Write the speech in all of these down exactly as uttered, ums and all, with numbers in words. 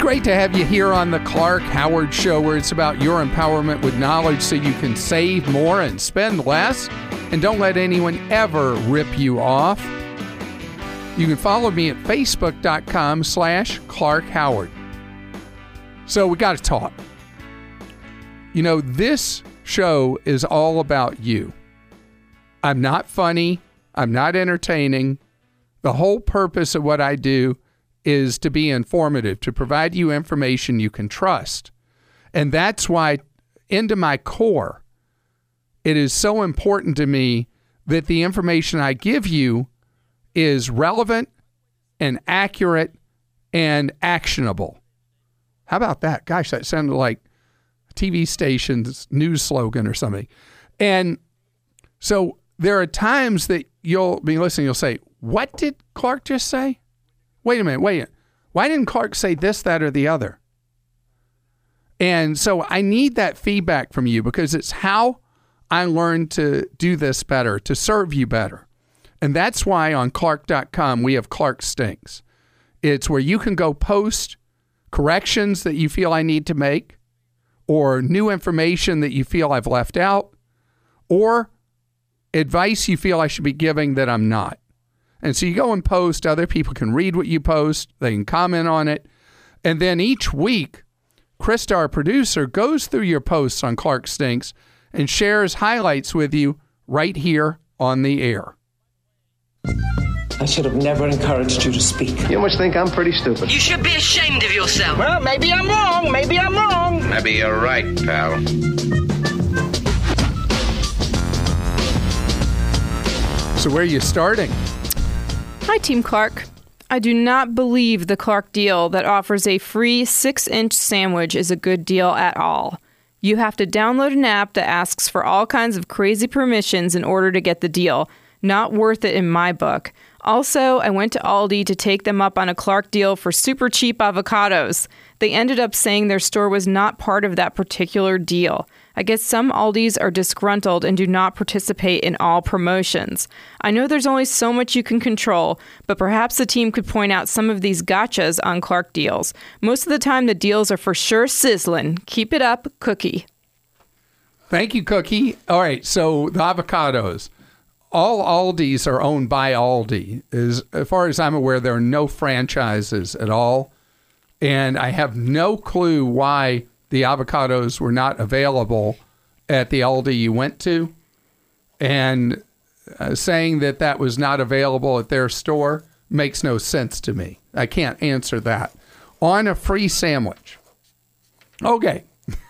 great to have you here on the Clark Howard Show, where it's about your empowerment with knowledge so you can save more and spend less. And don't let anyone ever rip you off. You can follow me at facebook.com slash Clark Howard. So we got to talk. You know, this show is all about you. I'm not funny. I'm not entertaining. The whole purpose of what I do is to be informative, to provide you information you can trust. And that's why, into my core, it is so important to me that the information I give you is relevant and accurate and actionable. How about that? Gosh, that sounded like a T V station's news slogan or something. And so there are times that you'll be listening, you'll say, what did Clark just say? Wait a minute, wait a minute. Why didn't Clark say this, that, or the other? And so I need that feedback from you because it's how I learned to do this better, to serve you better. And that's why on Clark dot com we have Clark Stinks. It's where you can go post corrections that you feel I need to make, or new information that you feel I've left out, or advice you feel I should be giving that I'm not. And so you go and post, other people can read what you post, they can comment on it. And then each week, Krista, our producer, goes through your posts on Clark Stinks and shares highlights with you right here on the air. I should have never encouraged you to speak. You must think I'm pretty stupid. You should be ashamed of yourself. Well, maybe I'm wrong. Maybe I'm wrong. Maybe you're right, pal. So where are you starting? Hi, Team Clark. I do not believe the Clark deal that offers a free six-inch sandwich is a good deal at all. You have to download an app that asks for all kinds of crazy permissions in order to get the deal. Not worth it in my book. Also, I went to Aldi to take them up on a Clark deal for super cheap avocados. They ended up saying their store was not part of that particular deal. I guess some Aldis are disgruntled and do not participate in all promotions. I know there's only so much you can control, but perhaps the team could point out some of these gotchas on Clark deals. Most of the time, the deals are for sure sizzling. Keep it up, Cookie. Thank you, Cookie. All right, so the avocados. All Aldis are owned by Aldi. As, as far as I'm aware, there are no franchises at all. And I have no clue why the avocados were not available at the Aldi you went to. And uh, saying that that was not available at their store makes no sense to me. I can't answer that. On a free sandwich. Okay.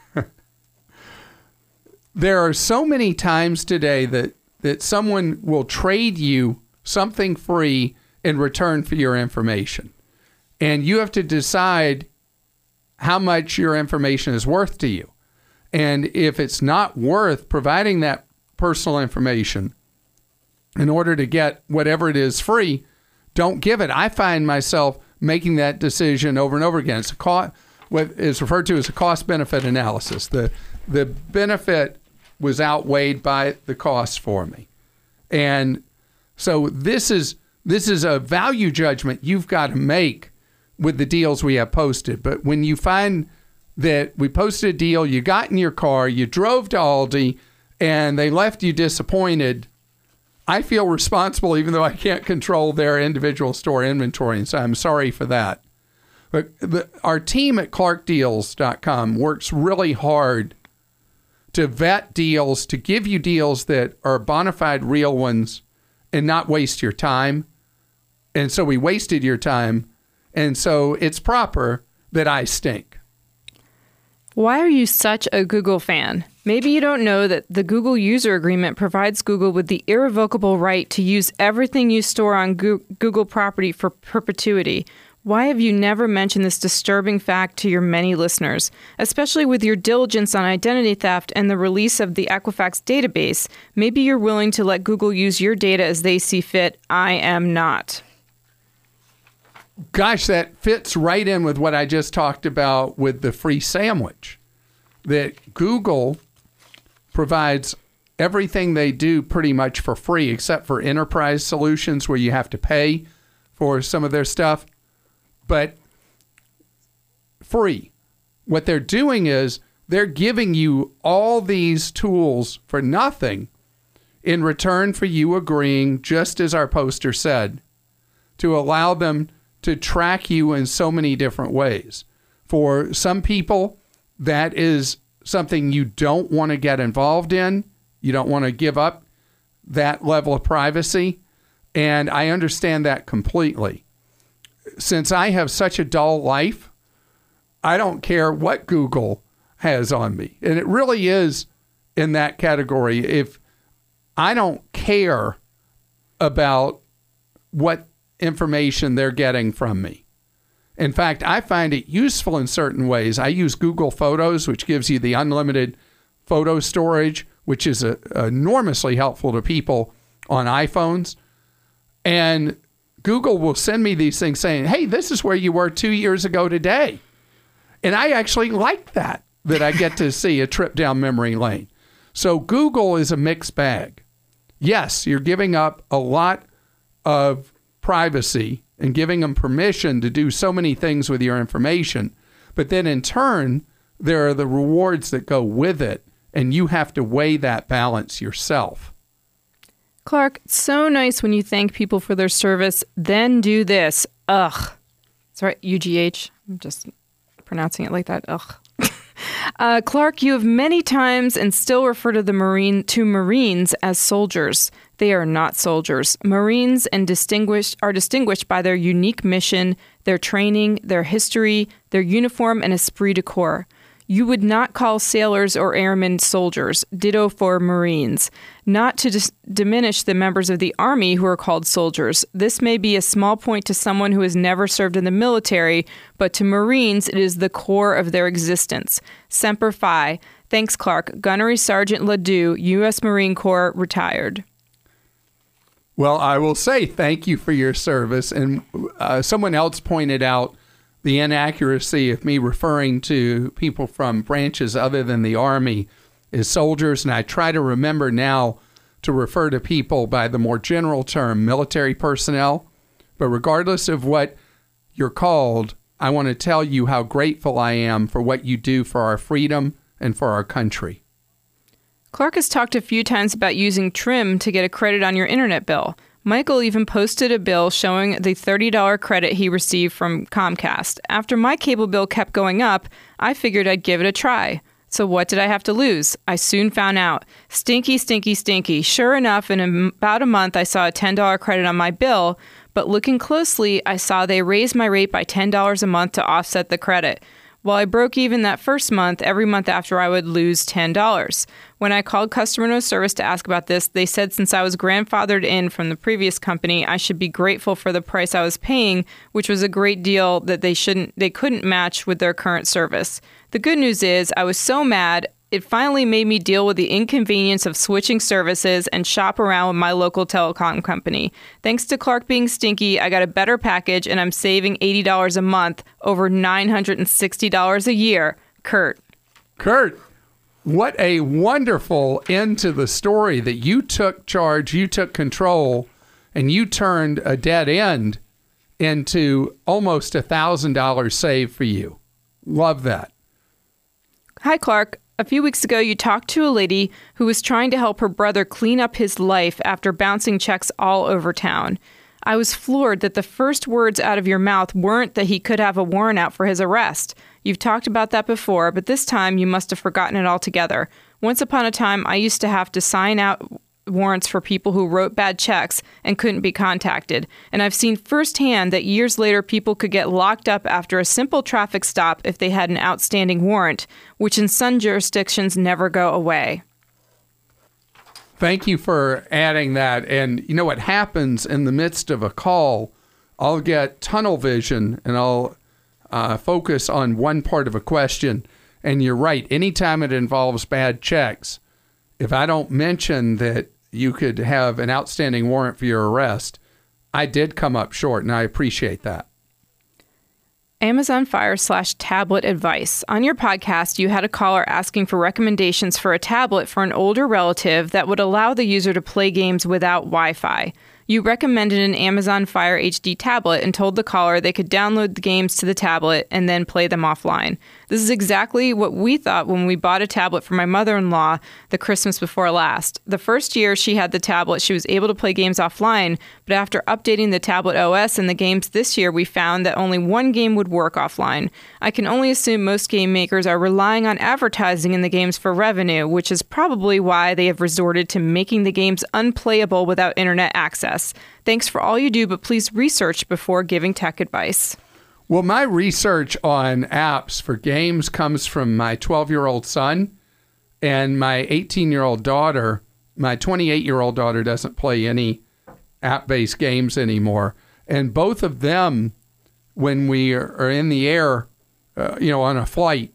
There are so many times today that that someone will trade you something free in return for your information. And you have to decide how much your information is worth to you. And if it's not worth providing that personal information in order to get whatever it is free, don't give it. I find myself making that decision over and over again. It's a cost, what is referred to as a cost-benefit analysis. The, the benefit was outweighed by the cost for me. And so this is this is a value judgment you've got to make with the deals we have posted. But when you find that we posted a deal, you got in your car, you drove to Aldi, and they left you disappointed, I feel responsible even though I can't control their individual store inventory, and so I'm sorry for that. But the, our team at Clark Deals dot com works really hard to vet deals, to give you deals that are bona fide real ones and not waste your time. And so we wasted your time. And so it's proper that I stink. Why are you such a Google fan? Maybe you don't know that the Google User Agreement provides Google with the irrevocable right to use everything you store on Google property for perpetuity. Why have you never mentioned this disturbing fact to your many listeners? Especially with your diligence on identity theft and the release of the Equifax database, maybe you're willing to let Google use your data as they see fit. I am not. Gosh, that fits right in with what I just talked about with the free sandwich. That Google provides everything they do pretty much for free, except for enterprise solutions where you have to pay for some of their stuff. But free. What they're doing is they're giving you all these tools for nothing in return for you agreeing, just as our poster said, to allow them to track you in so many different ways. For some people, that is something you don't want to get involved in. You don't want to give up that level of privacy. And I understand that completely. Since I have such a dull life, I don't care what Google has on me. And it really is in that category. If I don't care about what information they're getting from me. In fact, I find it useful in certain ways. I use Google Photos, which gives you the unlimited photo storage, which is a, enormously helpful to people on iPhones. And Google will send me these things saying, hey, this is where you were two years ago today. And I actually like that, that I get to see a trip down memory lane. So Google is a mixed bag. Yes, you're giving up a lot of privacy and giving them permission to do so many things with your information. But then in turn, there are the rewards that go with it, and you have to weigh that balance yourself. Clark, it's so nice when you thank people for their service, then do this. Ugh. Sorry, U G H. I'm just pronouncing it like that. Ugh. uh, Clark, you have many times and still refer to the Marine to Marines as soldiers. They are not soldiers. Marines and distinguished are distinguished by their unique mission, their training, their history, their uniform, and esprit de corps. You would not call sailors or airmen soldiers. Ditto for Marines. Not to dis- diminish the members of the Army who are called soldiers. This may be a small point to someone who has never served in the military, but to Marines, it is the core of their existence. Semper Fi. Thanks, Clark. Gunnery Sergeant Ledoux, U S Marine Corps, retired. Well, I will say thank you for your service. And uh, someone else pointed out the inaccuracy of me referring to people from branches other than the Army as soldiers. And I try to remember now to refer to people by the more general term, military personnel. But regardless of what you're called, I want to tell you how grateful I am for what you do for our freedom and for our country. Clark has talked a few times about using Trim to get a credit on your internet bill. Michael even posted a bill showing the thirty dollars credit he received from Comcast. After my cable bill kept going up, I figured I'd give it a try. So what did I have to lose? I soon found out. Stinky, stinky, stinky. Sure enough, in about a month, I saw a ten dollars credit on my bill, but looking closely, I saw they raised my rate by ten dollars a month to offset the credit. While I broke even that first month, every month after I would lose ten dollars. When I called customer no service to ask about this, they said since I was grandfathered in from the previous company, I should be grateful for the price I was paying, which was a great deal that they shouldn't, they couldn't match with their current service. The good news is I was so mad, it finally made me deal with the inconvenience of switching services and shop around with my local telecom company. Thanks to Clark being stinky, I got a better package and I'm saving eighty dollars a month, over nine hundred sixty dollars a year. Kurt. Kurt, what a wonderful end to the story that you took charge, you took control, and you turned a dead end into almost one thousand dollars saved for you. Love that. Hi, Clark. A few weeks ago, you talked to a lady who was trying to help her brother clean up his life after bouncing checks all over town. I was floored that the first words out of your mouth weren't that he could have a warrant out for his arrest. You've talked about that before, but this time you must have forgotten it altogether. Once upon a time, I used to have to sign out warrants for people who wrote bad checks and couldn't be contacted. And I've seen firsthand that years later people could get locked up after a simple traffic stop if they had an outstanding warrant, which in some jurisdictions never go away. Thank you for adding that. And you know what happens in the midst of a call, I'll get tunnel vision and I'll uh, focus on one part of a question. And you're right. Anytime it involves bad checks, if I don't mention that you could have an outstanding warrant for your arrest, I did come up short, and I appreciate that. Amazon Fire slash tablet advice. On your podcast, you had a caller asking for recommendations for a tablet for an older relative that would allow the user to play games without Wi-Fi. You recommended an Amazon Fire H D tablet and told the caller they could download the games to the tablet and then play them offline. This is exactly what we thought when we bought a tablet for my mother-in-law the Christmas before last. The first year she had the tablet, she was able to play games offline, but after updating the tablet O S and the games this year, we found that only one game would work offline. I can only assume most game makers are relying on advertising in the games for revenue, which is probably why they have resorted to making the games unplayable without internet access. Thanks for all you do, but please research before giving tech advice. Well, my research on apps for games comes from my twelve-year-old son and my eighteen-year-old daughter. My twenty-eight-year-old daughter doesn't play any app-based games anymore. And both of them, when we are in the air, uh, you know, on a flight,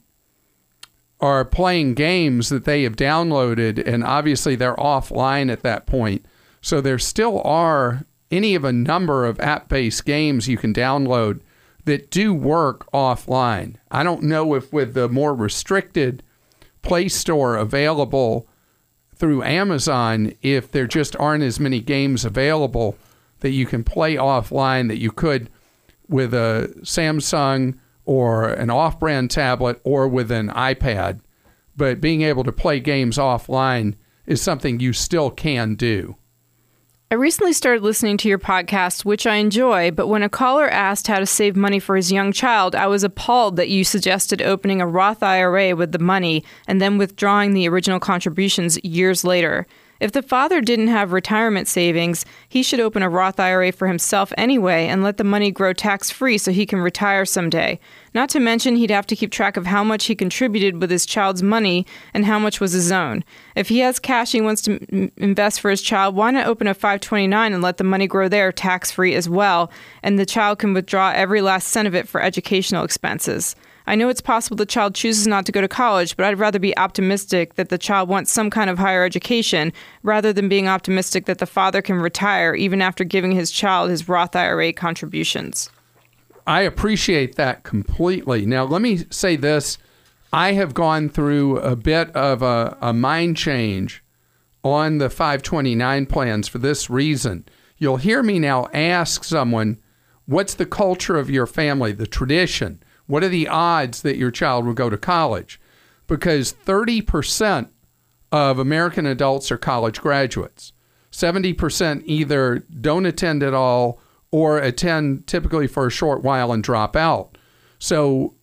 are playing games that they have downloaded, and obviously they're offline at that point. So there still are any of a number of app-based games you can download that do work offline. I don't know if with the more restricted Play Store available through Amazon, if there just aren't as many games available that you can play offline that you could with a Samsung or an off-brand tablet or with an iPad. But being able to play games offline is something you still can do. I recently started listening to your podcast, which I enjoy, but when a caller asked how to save money for his young child, I was appalled that you suggested opening a Roth I R A with the money and then withdrawing the original contributions years later. If the father didn't have retirement savings, he should open a Roth I R A for himself anyway and let the money grow tax-free so he can retire someday. Not to mention he'd have to keep track of how much he contributed with his child's money and how much was his own. If he has cash he wants to m- invest for his child, why not open a five twenty-nine and let the money grow there tax-free as well, and the child can withdraw every last cent of it for educational expenses? I know it's possible the child chooses not to go to college, but I'd rather be optimistic that the child wants some kind of higher education rather than being optimistic that the father can retire even after giving his child his Roth I R A contributions. I appreciate that completely. Now, let me say this. I have gone through a bit of a, a mind change on the five twenty-nine plans for this reason. You'll hear me now ask someone, what's the culture of your family, the tradition? What are the odds that your child will go to college? Because thirty percent of American adults are college graduates. seventy percent either don't attend at all or attend typically for a short while and drop out. So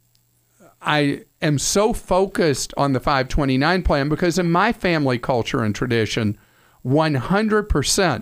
I am so focused on the five twenty-nine plan because in my family culture and tradition, one hundred percent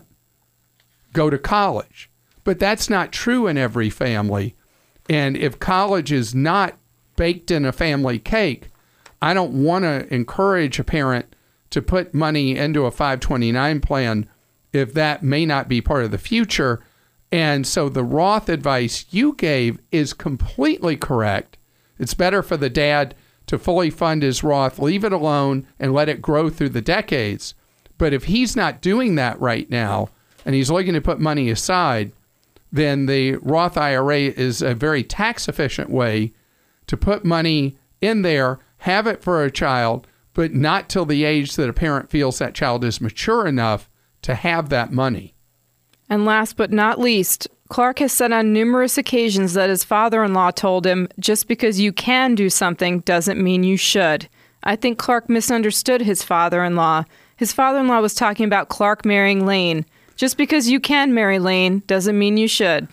go to college. But that's not true in every family. And if college is not baked in a family cake, I don't want to encourage a parent to put money into a five twenty-nine plan if that may not be part of the future. And so the Roth advice you gave is completely correct. It's better for the dad to fully fund his Roth, leave it alone, and let it grow through the decades. But if he's not doing that right now, and he's looking to put money aside, then the Roth I R A is a very tax-efficient way to put money in there, have it for a child, but not till the age that a parent feels that child is mature enough to have that money. And last but not least, Clark has said on numerous occasions that his father-in-law told him, just because you can do something doesn't mean you should. I think Clark misunderstood his father-in-law. His father-in-law was talking about Clark marrying Lane. Just because you can marry Lane doesn't mean you should.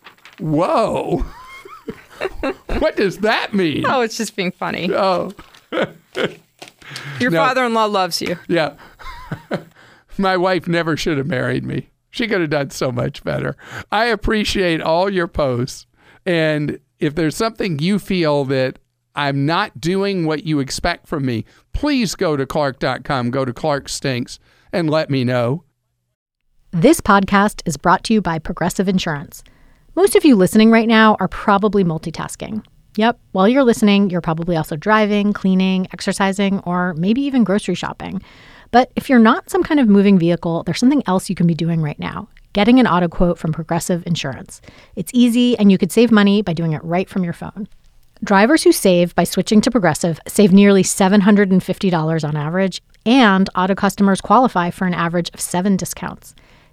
Whoa. What does that mean? Oh, it's just being funny. Oh. Your No. father-in-law loves you. Yeah. My wife never should have married me. She could have done so much better. I appreciate all your posts. And if there's something you feel that I'm not doing what you expect from me, please go to Clark dot com, go to Clark Stinks, and let me know. This podcast is brought to you by Progressive Insurance. Most of you listening right now are probably multitasking. Yep, while you're listening, you're probably also driving, cleaning, exercising, or maybe even grocery shopping. But if you're not some kind of moving vehicle, there's something else you can be doing right now, getting an auto quote from Progressive Insurance. It's easy, and you could save money by doing it right from your phone. Drivers who save by switching to Progressive save nearly seven hundred fifty dollars on average, and auto customers qualify for an average of seven discounts.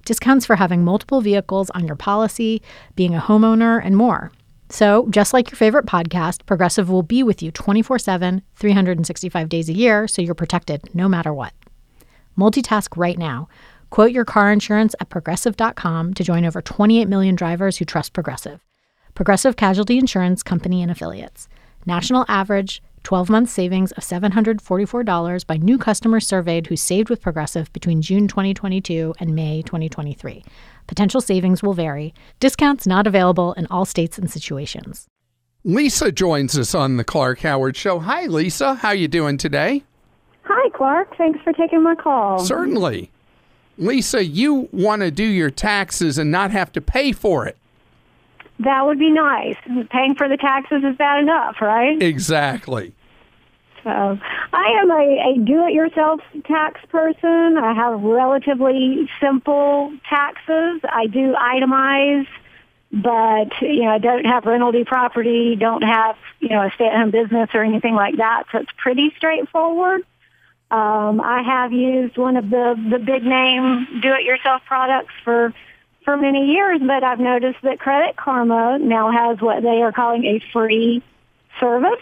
discounts for having multiple vehicles on your policy, being a homeowner, and more. So, just like your favorite podcast, Progressive will be with you twenty-four seven, three hundred sixty-five days a year, so you're protected no matter what. Multitask right now. Quote your car insurance at Progressive dot com to join over twenty-eight million drivers who trust Progressive. Progressive Casualty Insurance Company and Affiliates. National average twelve-month savings of seven hundred forty-four dollars by new customers surveyed who saved with Progressive between June twenty twenty-two and May twenty twenty-three. Potential savings will vary. Discounts not available in all states and situations. Lisa joins us on the Clark Howard Show. Hi, Lisa. How you doing today? Hi, Clark. Thanks for taking my call. Certainly. Lisa, you want to do your taxes and not have to pay for it. That would be nice. Paying for the taxes is bad enough, right? Exactly. So I am a, a do-it-yourself tax person. I have relatively simple taxes. I do itemize, but, you know, I don't have rental property, don't have, you know, a stay-at-home business or anything like that, so it's pretty straightforward. Um, I have used one of the, the big-name do-it-yourself products for for many years, but I've noticed that Credit Karma now has what they are calling a free service.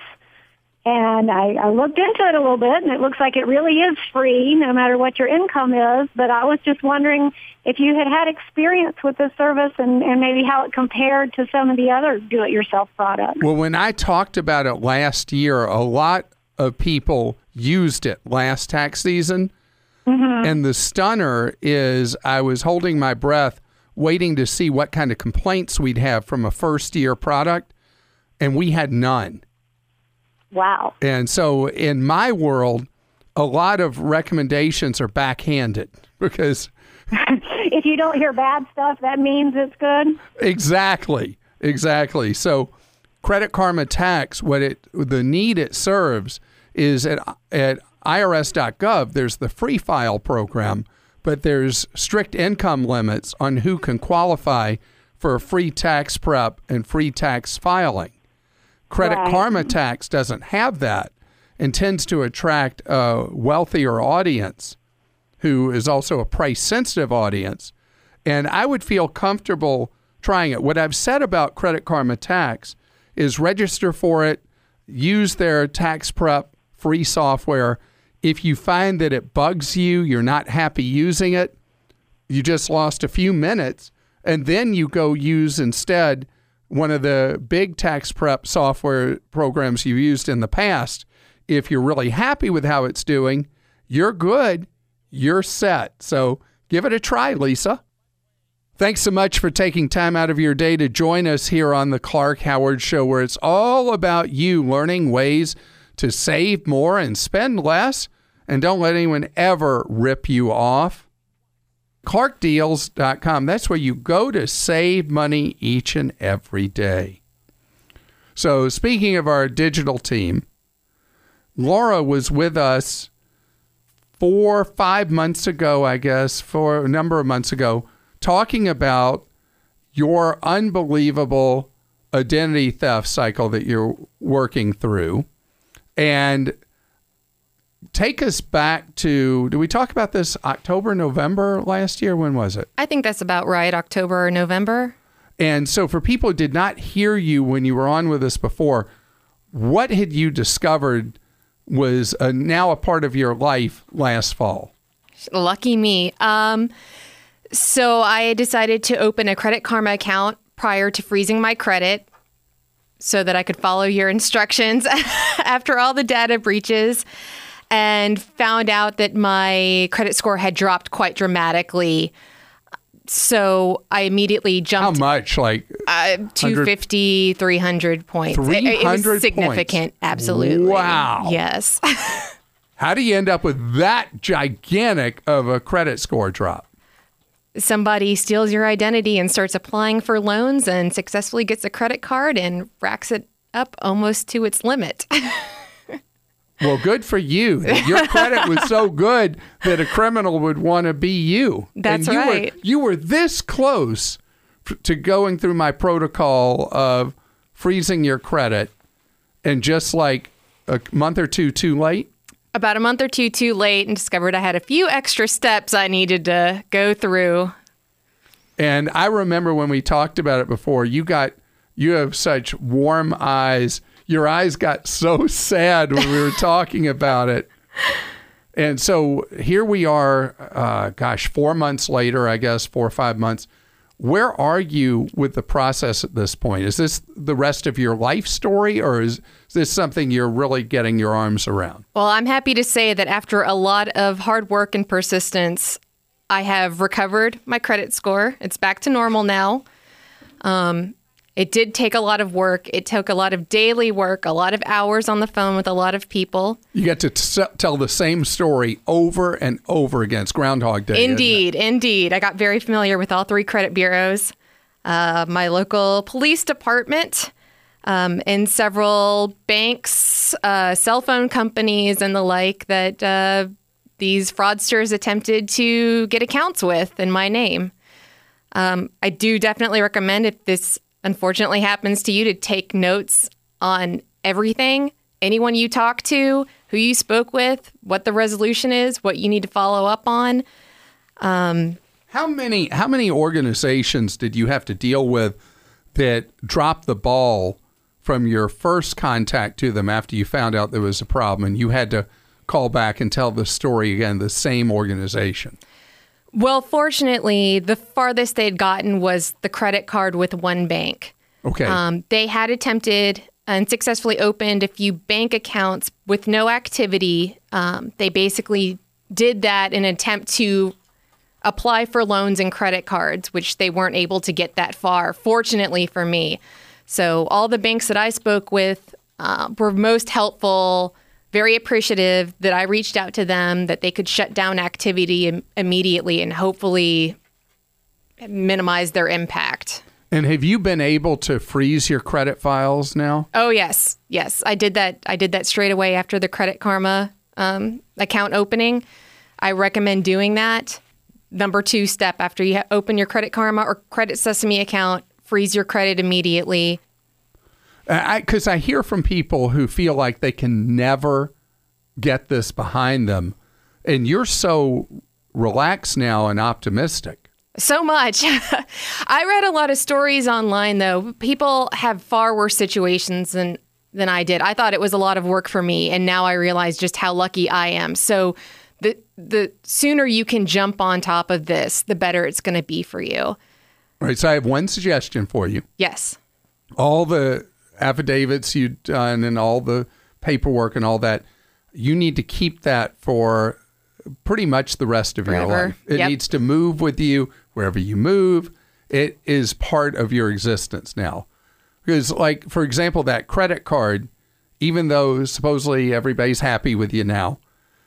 And I, I looked into it a little bit, and it looks like it really is free, no matter what your income is. But I was just wondering if you had had experience with this service and, and maybe how it compared to some of the other do-it-yourself products. Well, when I talked about it last year, a lot of people used it last tax season. Mm-hmm. And the stunner is I was holding my breath, waiting to see what kind of complaints we'd have from a first-year product, and we had none. Wow. And so in my world, a lot of recommendations are backhanded because... if you don't hear bad stuff, that means it's good? Exactly. Exactly. So Credit Karma Tax, what it the need it serves is at, at I R S dot gov, there's the free file program, but there's strict income limits on who can qualify for a free tax prep and free tax filing. Credit right. Karma Tax doesn't have that and tends to attract a wealthier audience who is also a price-sensitive audience. And I would feel comfortable trying it. What I've said about Credit Karma Tax is register for it, use their tax prep free software. If you find that it bugs you, you're not happy using it, you just lost a few minutes, and then you go use instead one of the big tax prep software programs you've used in the past. If you're really happy with how it's doing, you're good, you're set. So give it a try, Lisa. Thanks so much for taking time out of your day to join us here on the Clark Howard Show, where it's all about you learning ways to save more and spend less, and don't let anyone ever rip you off. Clark Deals dot com, that's where you go to save money each and every day. So speaking of our digital team, Laura was with us four, five months ago, I guess, for a number of months ago, talking about your unbelievable identity theft cycle that you're working through. And take us back to, did we talk about this October, November last year? When was it? I think that's about right, October or November. And so for people who did not hear you when you were on with us before, what had you discovered was a, now a part of your life last fall? Lucky me. Um, so I decided to open a Credit Karma account prior to freezing my credit so that I could follow your instructions after all the data breaches, and found out that my credit score had dropped quite dramatically. So I immediately jumped. How much? Like uh, two fifty, three hundred points. three hundred it, it was significant. Points. Absolutely. Wow. Yes. How do you end up with that gigantic of a credit score drop? Somebody steals your identity and starts applying for loans and successfully gets a credit card and racks it up almost to its limit. Well, good for you. Your credit was so good that a criminal would want to be you. That's and you right. Were, you were this close to going through my protocol of freezing your credit, and just like a month or two too late? About a month or two too late, and discovered I had a few extra steps I needed to go through. And I remember when we talked about it before, you got, you have such warm eyes. Your eyes got so sad when we were talking about it. And so here we are, uh, gosh, four months later, I guess, four or five months. Where are you with the process at this point? Is this the rest of your life story, or is this something you're really getting your arms around? Well, I'm happy to say that after a lot of hard work and persistence, I have recovered my credit score. It's back to normal now. Um, it did take a lot of work. It took a lot of daily work, a lot of hours on the phone with a lot of people. You get to t- tell the same story over and over again. It's Groundhog Day. Indeed, indeed. I got very familiar with all three credit bureaus, uh, my local police department, um, and several banks, uh, cell phone companies, and the like that uh, these fraudsters attempted to get accounts with in my name. Um, I do definitely recommend, if this unfortunately happens to you, to take notes on everything, anyone you talk to, who you spoke with, what the resolution is, what you need to follow up on. Um, how many how many organizations did you have to deal with that dropped the ball from your first contact to them after you found out there was a problem and you had to call back and tell the story again, the same organization? Well, fortunately, the farthest they'd gotten was the credit card with one bank. Okay. Um, they had attempted and successfully opened a few bank accounts with no activity. Um, they basically did that in an attempt to apply for loans and credit cards, which they weren't able to get that far, fortunately for me. So all the banks that I spoke with uh, were most helpful, very appreciative that I reached out to them, that they could shut down activity im- immediately and hopefully minimize their impact. And have you been able to freeze your credit files now? Oh, yes. Yes. I did that. I did that straight away after the Credit Karma um, account opening. I recommend doing that. Number two step after you ha- open your Credit Karma or Credit Sesame account, freeze your credit immediately. Because I, I hear from people who feel like they can never get this behind them. And you're so relaxed now and optimistic. So much. I read a lot of stories online, though. People have far worse situations than, than I did. I thought it was a lot of work for me, and now I realize just how lucky I am. So the the sooner you can jump on top of this, the better it's going to be for you. All right, so I have one suggestion for you. Yes. All the affidavits you've done and all the paperwork and all that, you need to keep that for pretty much the rest of Forever. your life. It Yep. needs to move with you wherever you move. It is part of your existence now. Because, like, for example, that credit card, even though supposedly everybody's happy with you now,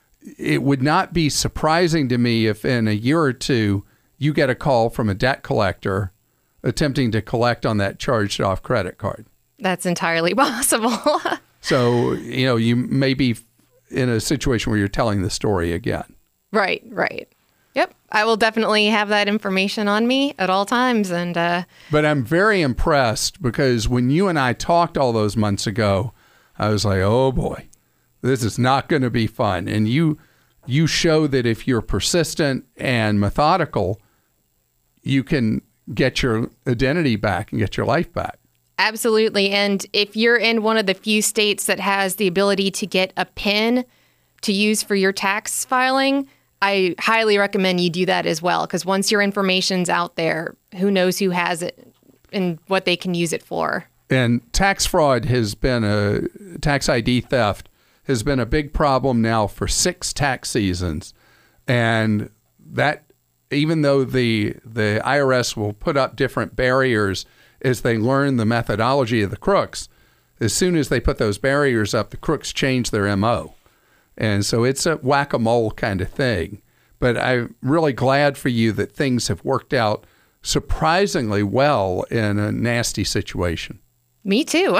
it would not be surprising to me if in a year or two you get a call from a debt collector attempting to collect on that charged off credit card. That's entirely possible. So, you know, you may be in a situation where you're telling the story again. Right, right. Yep. I will definitely have that information on me at all times. And uh, But I'm very impressed because when you and I talked all those months ago, I was like, oh boy, this is not going to be fun. And you you show that if you're persistent and methodical, you can get your identity back and get your life back. Absolutely. And if you're in one of the few states that has the ability to get a PIN to use for your tax filing, I highly recommend you do that as well. Because once your information's out there, who knows who has it and what they can use it for. And tax fraud has been a, tax I D theft has been a big problem now for six tax seasons. And that, even though the the I R S will put up different barriers as they learn the methodology of the crooks, as soon as they put those barriers up, the crooks change their M O. And so it's a whack-a-mole kind of thing. But I'm really glad for you that things have worked out surprisingly well in a nasty situation. Me too.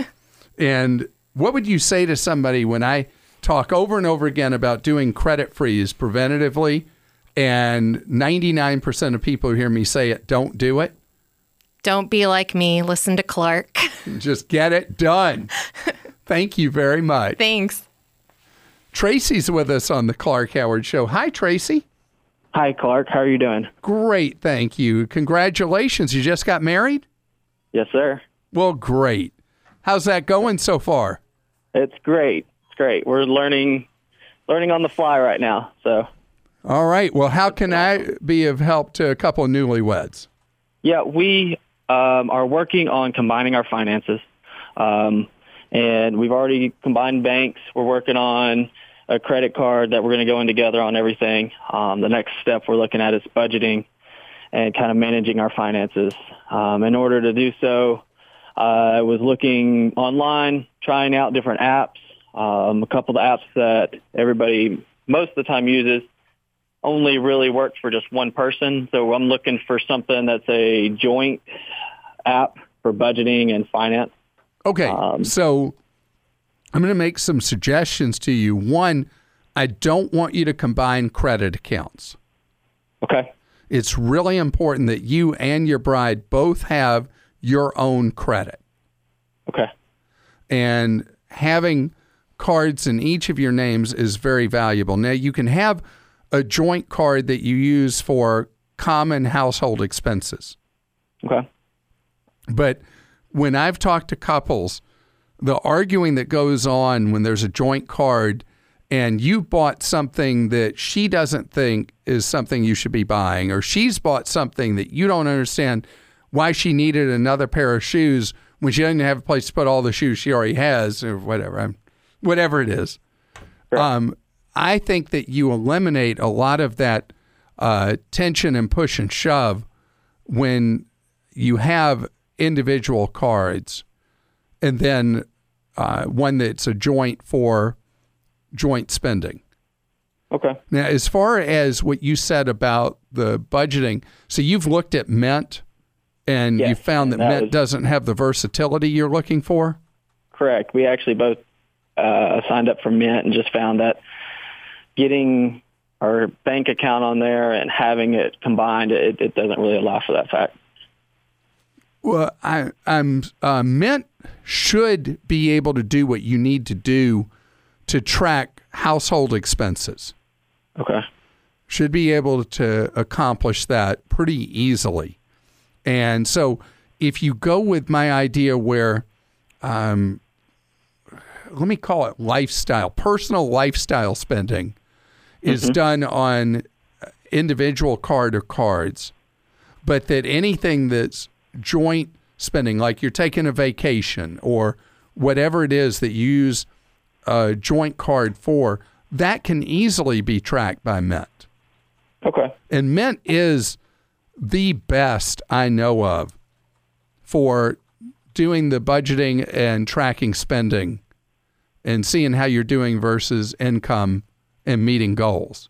And what would you say to somebody when I talk over and over again about doing credit freeze preventatively, and ninety-nine percent of people who hear me say it don't do it? Don't be like me. Listen to Clark. Just get it done. Thank you very much. Thanks. Tracy's with us on the Clark Howard Show. Hi, Tracy. Hi, Clark. How are you doing? Great, thank you. Congratulations. You just got married? Yes, sir. Well, great. How's that going so far? It's great. It's great. We're learning learning on the fly right now. So, all right. Well, how can I be of help to a couple of newlyweds? Yeah, we um, are working on combining our finances. Um, and we've already combined banks. We're working on a credit card that we're going to go in together on everything. Um, the next step we're looking at is budgeting and kind of managing our finances. Um, in order to do so, uh, I was looking online, trying out different apps. Um, a couple of the apps that everybody most of the time uses only really work for just one person. So I'm looking for something that's a joint app for budgeting and finance. Okay, um, so I'm going to make some suggestions to you. One, I don't want you to combine credit accounts. Okay. It's really important that you and your bride both have your own credit. Okay. And having cards in each of your names is very valuable. Now, you can have a joint card that you use for common household expenses. Okay. But when I've talked to couples, the arguing that goes on when there's a joint card and you bought something that she doesn't think is something you should be buying, or she's bought something that you don't understand why she needed another pair of shoes when she doesn't have a place to put all the shoes she already has, or whatever, whatever it is. Sure. Um, I think that you eliminate a lot of that uh, tension and push and shove when you have individual cards, and then uh, one that's a joint for joint spending. Okay. Now, as far as what you said about the budgeting, so you've looked at Mint, and yes, you found that, that Mint was, doesn't have the versatility you're looking for? Correct. We actually both uh, signed up for Mint and just found that getting our bank account on there and having it combined, it, it doesn't really allow for that fact. Well, I, I'm uh, Mint should be able to do what you need to do to track household expenses. Okay. Should be able to accomplish that pretty easily. And so if you go with my idea where, um, let me call it lifestyle, personal lifestyle spending is mm-hmm. done on individual card or cards, but that anything that's joint spending, like you're taking a vacation or whatever it is that you use a joint card for, that can easily be tracked by Mint. Okay. And Mint is the best I know of for doing the budgeting and tracking spending and seeing how you're doing versus income and meeting goals.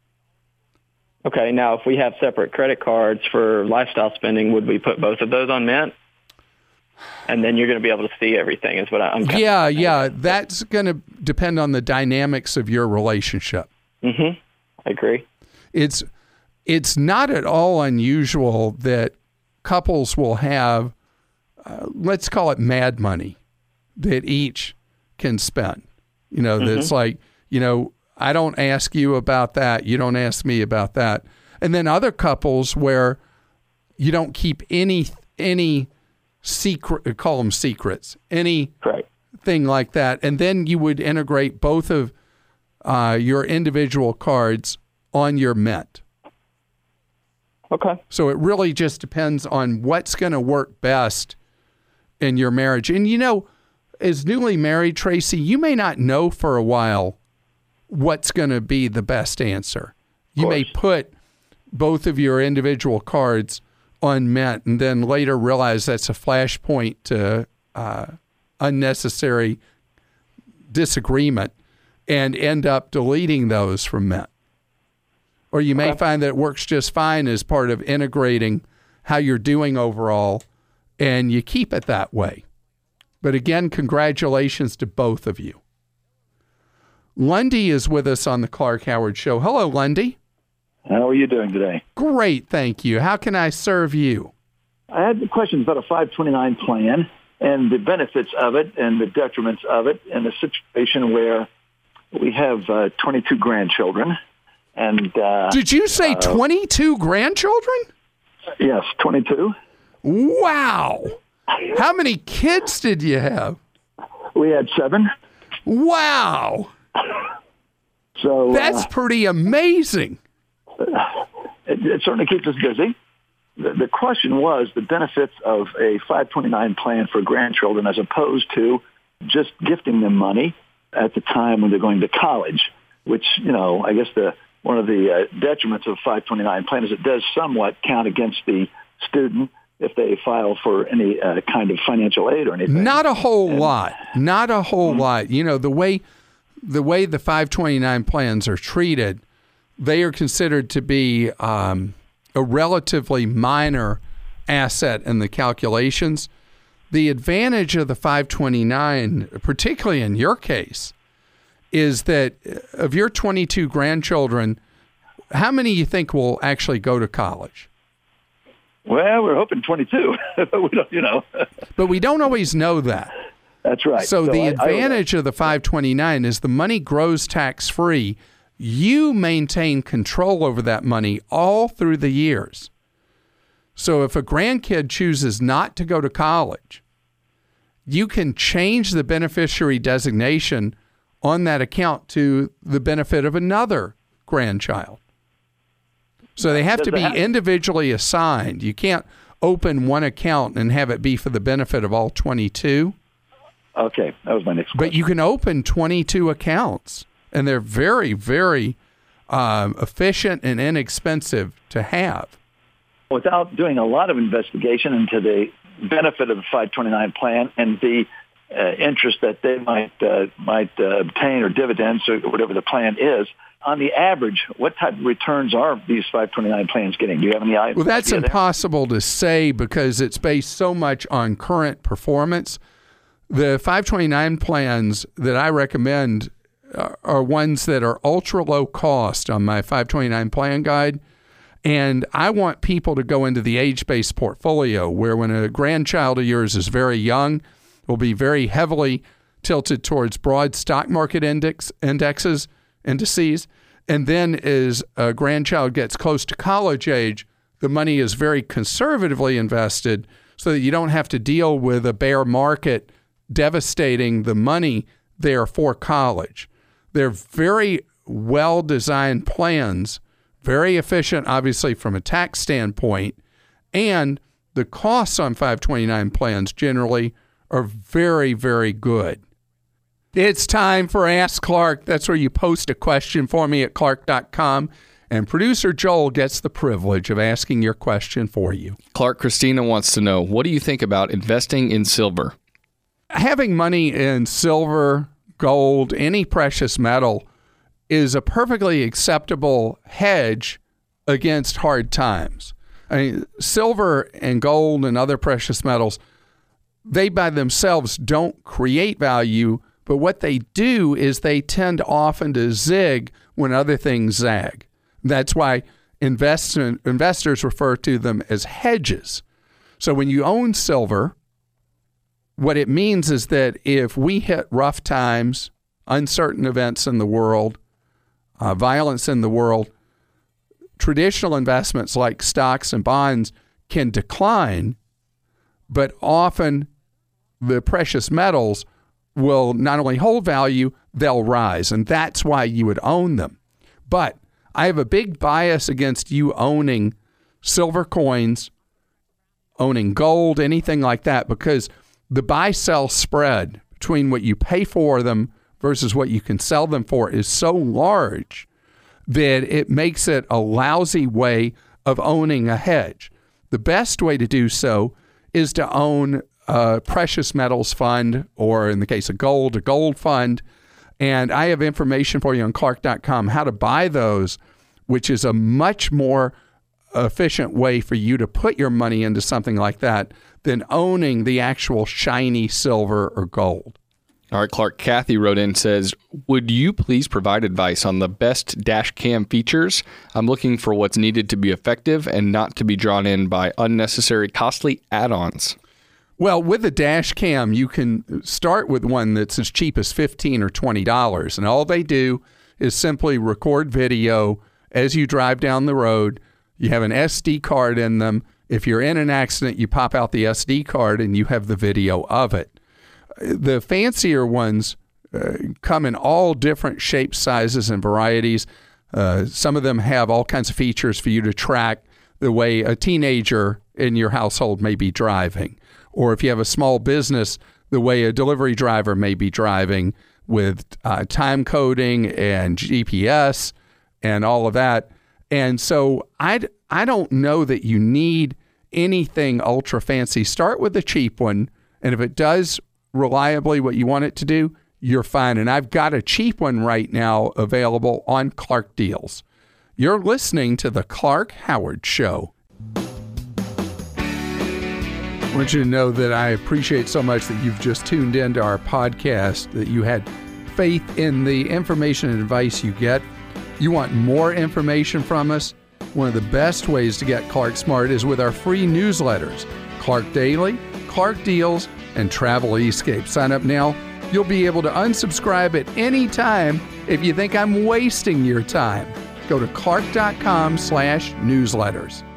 Okay. Now, if we have separate credit cards for lifestyle spending, would we put both of those on Mint? And then you're going to be able to see everything is what I'm kind Yeah, of yeah. That's going to depend on the dynamics of your relationship. Mm-hmm. I agree. It's it's not at all unusual that couples will have, uh, let's call it mad money, that each can spend. You know, mm-hmm. that's like, you know, I don't ask you about that. You don't ask me about that. And then other couples where you don't keep any any secret, call them secrets, any right. thing like that. And then you would integrate both of uh, your individual cards on your Mint. Okay. So it really just depends on what's going to work best in your marriage. And, you know, as newly married, Tracy, you may not know for a while what's going to be the best answer. You may put both of your individual cards on Mint and then later realize that's a flashpoint to uh, unnecessary disagreement and end up deleting those from Mint. Or you may okay. find that it works just fine as part of integrating how you're doing overall, and you keep it that way. But again, congratulations to both of you. Lundy is with us on the Clark Howard Show. Hello, Lundy. How are you doing today? Great, thank you. How can I serve you? I had questions about a five twenty-nine plan and the benefits of it and the detriments of it in a situation where we have uh, twenty-two grandchildren, And uh, did you say uh, twenty-two grandchildren? Yes, twenty-two. Wow. How many kids did you have? We had seven. Wow. So that's uh, pretty amazing. It, it certainly keeps us busy. The, the question was the benefits of a five twenty-nine plan for grandchildren as opposed to just gifting them money at the time when they're going to college, which, you know, I guess the one of the uh, detriments of five twenty-nine plan is it does somewhat count against the student if they file for any uh, kind of financial aid or anything. Not a whole and, lot. Not a whole mm-hmm. lot. You know, the way the way the five twenty-nine plans are treated, they are considered to be um, a relatively minor asset in the calculations. The advantage of the five twenty-nine, particularly in your case, is that of your twenty-two grandchildren, how many you think will actually go to college? Well, we're hoping twenty-two, but we don't, you know. But we don't always know that. That's right. So, so the I, advantage I of the five twenty-nine is the money grows tax-free. You maintain control over that money all through the years. So if a grandkid chooses not to go to college, you can change the beneficiary designation on that account to the benefit of another grandchild. So they have to be individually assigned. You can't open one account and have it be for the benefit of all twenty-two. Okay, that was my next question. But you can open twenty-two accounts, and they're very, very um, efficient and inexpensive to have. Without doing a lot of investigation into the benefit of the five twenty-nine plan and the uh, interest that they might uh, might uh, obtain or dividends or whatever the plan is, on the average, what type of returns are these five twenty-nine plans getting? Do you have any idea? Well, that's impossible to say because it's based so much on current performance. The five twenty-nine plans that I recommend are, are ones that are ultra low cost on my five twenty-nine plan guide. And I want people to go into the age-based portfolio where when a grandchild of yours is very young, will be very heavily tilted towards broad stock market index indexes, indices. And then as a grandchild gets close to college age, the money is very conservatively invested so that you don't have to deal with a bear market devastating the money there for college. They're very well-designed plans, very efficient, obviously, from a tax standpoint, and the costs on five twenty-nine plans generally are very, very good. It's time for Ask Clark. That's where you post a question for me at clark dot com, and producer Joel gets the privilege of asking your question for you. Clark, Christina wants to know, what do you think about investing in silver? Having money in silver, gold, any precious metal is a perfectly acceptable hedge against hard times. I mean, silver and gold and other precious metals, they by themselves don't create value, but what they do is they tend often to zig when other things zag. That's why investment, investors refer to them as hedges. So when you own silver, what it means is that if we hit rough times, uncertain events in the world, uh, violence in the world, traditional investments like stocks and bonds can decline, but often the precious metals will not only hold value, they'll rise, and that's why you would own them. But I have a big bias against you owning silver coins, owning gold, anything like that, because the buy-sell spread between what you pay for them versus what you can sell them for is so large that it makes it a lousy way of owning a hedge. The best way to do so is to own a precious metals fund, or in the case of gold, a gold fund. And I have information for you on clark dot com how to buy those, which is a much more efficient way for you to put your money into something like that than owning the actual shiny silver or gold. All right, Clark, Kathy wrote in and says, would you please provide advice on the best dash cam features? I'm looking for what's needed to be effective and not to be drawn in by unnecessary costly add-ons. Well, with a dash cam, you can start with one that's as cheap as fifteen dollars or twenty dollars. And all they do is simply record video as you drive down the road. You have an S D card in them. If you're in an accident, you pop out the S D card and you have the video of it. The fancier ones uh, come in all different shapes, sizes, and varieties. Uh, some of them have all kinds of features for you to track the way a teenager in your household may be driving. Or if you have a small business, the way a delivery driver may be driving with uh, time coding and G P S and all of that. And so I, I don't know that you need anything ultra fancy. Start with the cheap one, and if it does reliably what you want it to do, you're fine. And I've got a cheap one right now available on Clark Deals. You're listening to the Clark Howard Show. I want you to know that I appreciate so much that you've just tuned into our podcast, that you had faith in the information and advice you get. You want more information from us? One of the best ways to get Clark Smart is with our free newsletters, Clark Daily, Clark Deals, and Travel Escape. Sign up now. You'll be able to unsubscribe at any time if you think I'm wasting your time. Go to clark.com slash newsletters.